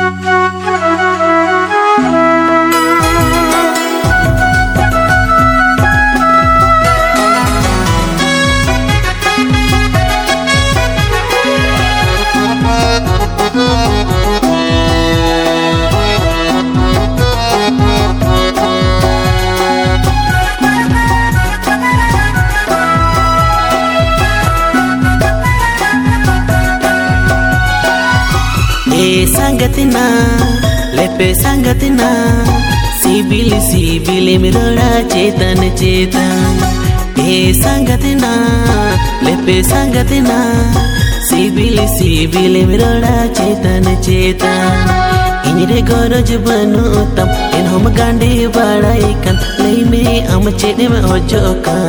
संगतना लेपे संगतना सिबिल सिबिल मिरोड़ा चेतन चेतन ए संगतना लेपे संगतना सिबिल सिबिल मिरोड़ा चेतन चेतन इनरे गरज बनो तम इन हम गांडे बड़ाई कन लई में हम चेने में ओजोका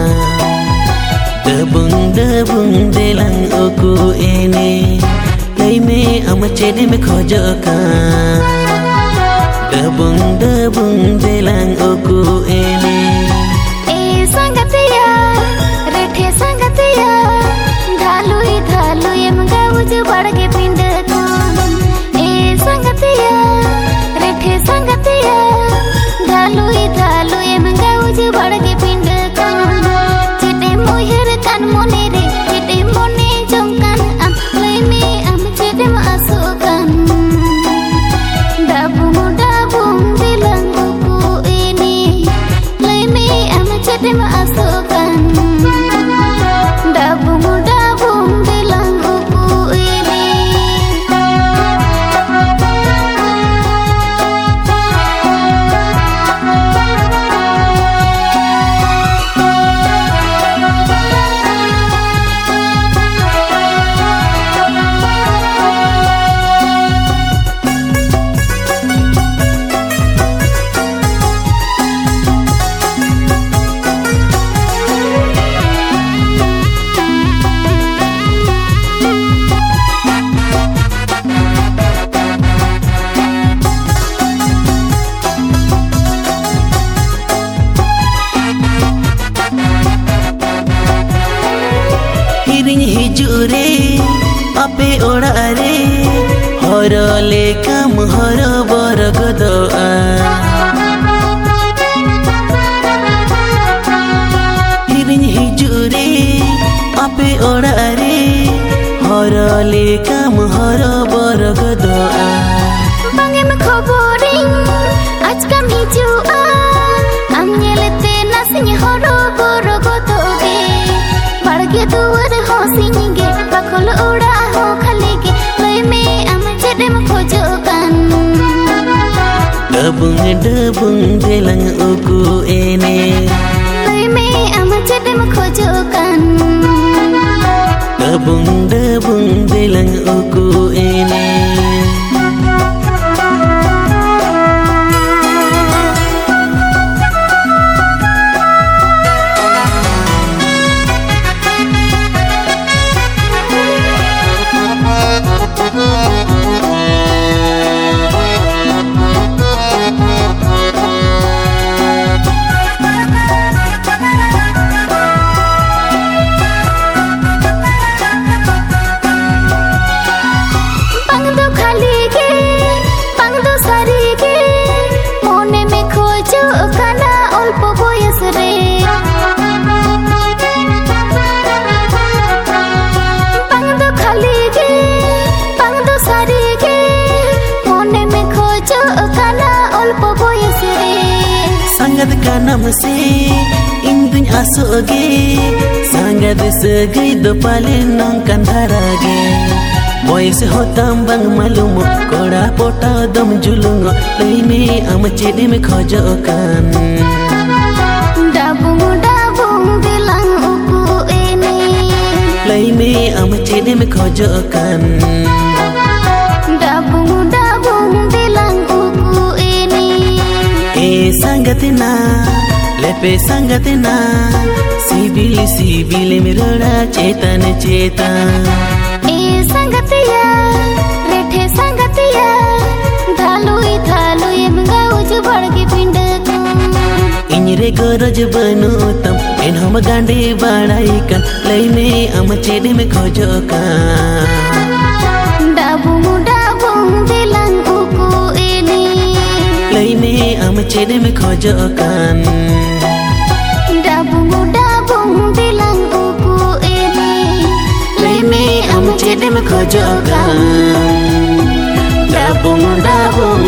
दबुंग देlang ओku ene lay में हम चेने में खोजोका दबुंग देlang ओku ene ए संगतिया रेठे संगतिया धालुई धालुई मगाउज बड़के पिंड कौन ए संगतिया रेठे संगतिया धालुई धालुई मगाउज बड़के पिंड कौन चेटे मोहर कान मोने रे चेटे मोने जंगकान am lay में am Cheti masukkan dabung bilang buku ini lay में am Cheti masukkan dabung bilang buku ini हिजुरे अपे ओड़ा रे हरले काम हर बर गदआ हिजुरे अपे ओड़ा रे हरले काम हर बर गदआ bange me khoboring आज kam hijua am nyelete nasinya horo boro gotoge barge duwar hosinge bakol oda ho khalige lay me am chedem khojokan dabung delang oku ene lay me am chedem khojokan dabung delang oku ene संगत का नाम से इंदुन आसोगे संगत सगई दो पाले नौकन धरागे boys होताम बंग मालूम कोड़ा पोटा दम जुलूंगो लई में हम चेने में खोजोकान dabung bilang uku ini lay में हम चेने में खोजोकान dabung bilang uku ini ए संगतना लेपे संगतना सिबिल मिरोड़ा चेतन चेतन ए संगतिया रेठे संगतिया धालुई धालुई मगाउज बड़के पिंड कौन इनरे गरज बनो तम इन हम गांडे बड़ाई कन लई में हम चेने में खोजोका dabung bilang चेडem खोजोkan Dabung bilang uku ini Leme am chedem khojokan Dabung